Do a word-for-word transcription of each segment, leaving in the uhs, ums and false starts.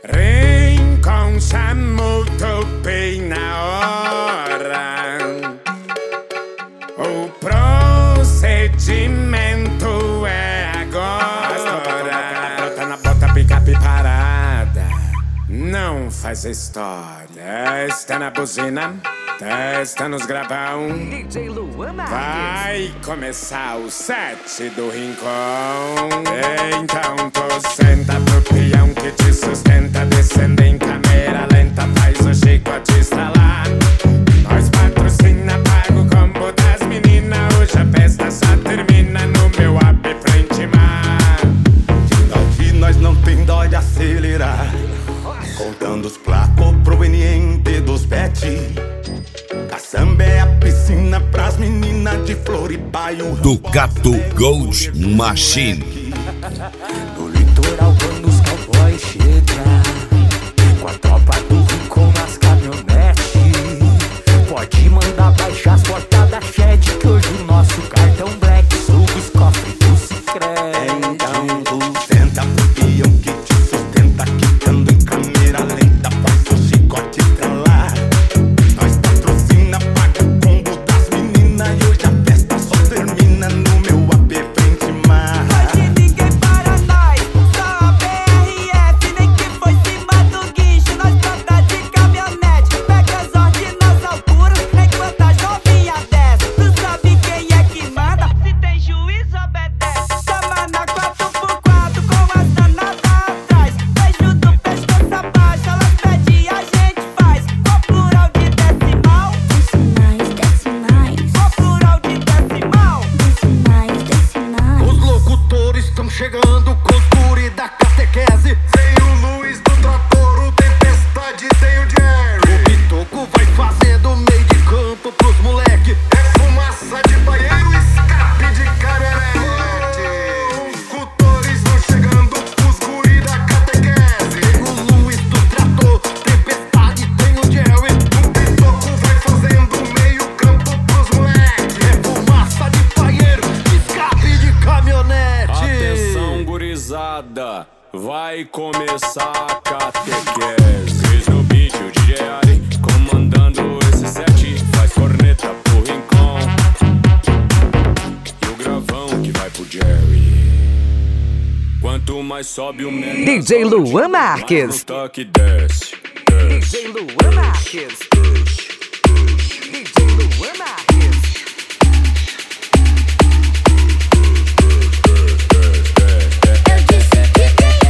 Rincon já muito bem na hora. O procedimento é agora. Bota na bota, picape parada. Não faz história. Testa na buzina, testa nos gravão. D J Luan Marques. Vai começar o set do Rincon. Então tu senta pro peão que te sustenta. Descendo em câmera lenta, faz o chicote estralar. Nós patrocina, paga o combo das meninas. Hoje a festa só termina no meu app frente mar. Daqui nós não tem dó de acelerar. Contando os placos provenientes dos pet. A samba é a piscina pras meninas de Floripa e o Ducato Gold Machine. No litoral quando os cowboys chegam, com a tropa do Rincon nas caminhonetes, pode mandar baixar as portas da Shed, que hoje o nosso cartão black suga os cofres do Sicredi. Então tu senta pro peão que te sustenta, quicando em câmera lenta, faz o chicote estralar. Nós patrocina, paga o combo das meninas e hoje a festa só termina no meu app frente mar. Hoje ninguém para nós, só a B R F, nem que foi cima do guincho, nós toca de caminhonete, pega as ordens nas alturas, enquanto a jovinha desce. Tu sabe quem é que manda? Se tem juiz, obedece. Chama na quatro por quatro com as danadas atrás. Beijo do pescoço abaixo, elas pedem e a gente faz. Qual plural de decimal? Decimais, decimais, Qual plural de decimal? decimais, decimais. Os locutores estão chegando com os guri da catequese. Tem o Luiz do trator, o Tempestade, tem o Jerry. O Pitoco vai fazendo meio de campo pros moleque. É fumaça de banheiro, escape de caminhonete. Locutores estão chegando com os guri da catequese. Tem o Luiz do trator, Tempestade, tem o Jerry. O Pitoco vai fazendo meio campo pros moleque. É fumaça de banheiro, escape de caminhonete. Atenção, gurizada, vai começar a catequese. Cris no beat, o D J Ari comandando esse set. Faz corneta pro Rincon e o gravão que vai pro Jerry. Quanto mais sobe o menor, D J Luan Marques. mais no toque desce, D desce. J Luan Marques. D J Luan Marques. Eu disse que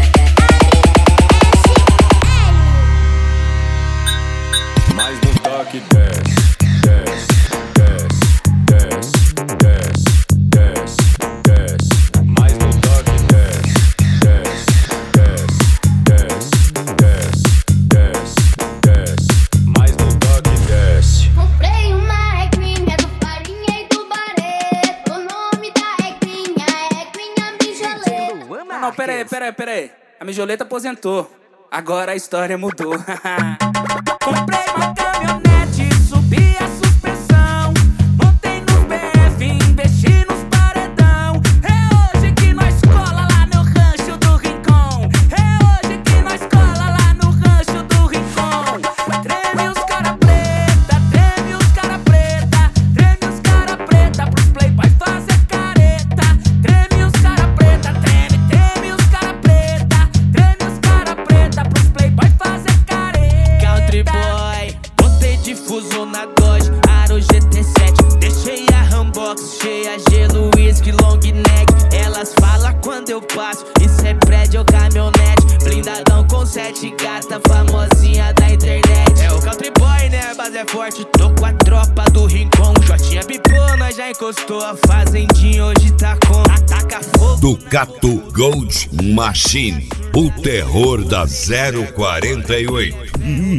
Mais no toque desce, desce, desce, desce, desce, desce, desce. Mais no toque desce, desce, desce, desce, desce, desce, desce. Mais no toque desce. comprei uma equinha do Farinha e do Barreto. O nome da equinha é Equinha Mijoleta. Luan Não, não, pera aí, pera aí, pera aí. A Mijoleta aposentou. Agora a história mudou. Comprei uma caminhonete, subi a suspensão, montei no B F, investi nos paredão. É hoje que nós cola lá no rancho do Rincon. É hoje que nós cola lá no rancho do Rincon. Treme os cara preta, treme os cara preta, treme os cara preta pros playboys fazer careta. Treme os cara preta, treme, treme os cara preta, treme os cara preta pros playboys fazer careta. Country boy, botei difuso na Dodge, Aro G T sete. Deixei a Rambox cheia, gelo, whisky, long neck. Elas falam quando eu passo, isso é prédio ou caminhonete. Blindadão com sete gata, famosinha da internet. É o Country boy, né? A base é forte, tô com a tropa do Rincon. Jotinha pipou, nós já encostou. A fazendinha hoje tá com ataca fogo. Ducato Gold Machine, o terror da zero quarenta e oito.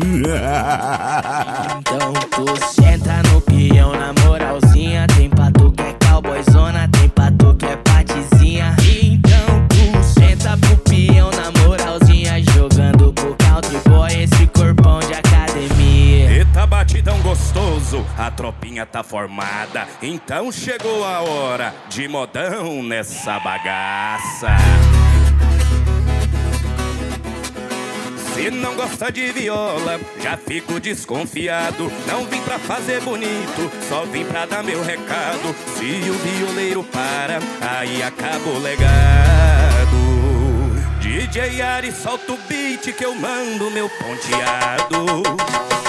Então tu senta no peão na moralzinha. Tem pra tu que é cowboyzona, tem pra tu que é patizinha. Então tu senta pro peão na moralzinha, jogando pro country boy esse corpão de academia. Eita batidão gostoso, a tropinha tá formada. Então chegou a hora de modão nessa bagaça. Se gosta de viola, já fico desconfiado. Não vim pra fazer bonito, só vim pra dar meu recado. Se o violeiro para, aí acaba o legado. D J Ari, solta o beat que eu mando meu ponteado.